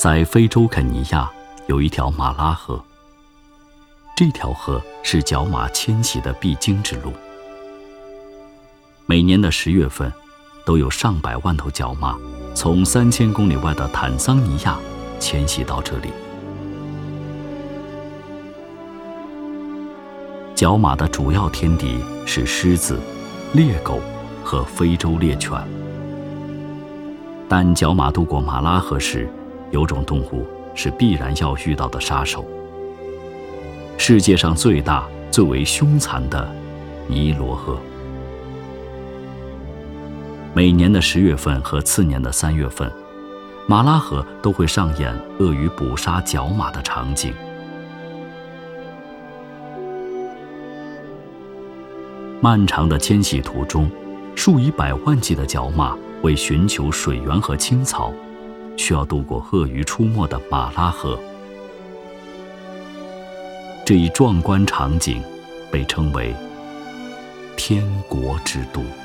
在非洲肯尼亚有一条马拉河，这条河是角马迁徙的必经之路。每年的10月份，都有上百万头角马从3000公里外的坦桑尼亚迁徙到这里。角马的主要天敌是狮子、猎狗和非洲猎犬。但角马渡过马拉河时，有种动物是必然要遇到的杀手——世界上最大、最为凶残的尼罗河。每年的10月份和次年的3月份，马拉河都会上演鳄鱼捕杀角马的场景。漫长的迁徙途中，数以百万计的角马为寻求水源和青草，需要渡过鳄鱼出没的马拉河。这一壮观场景被称为“天国之渡”。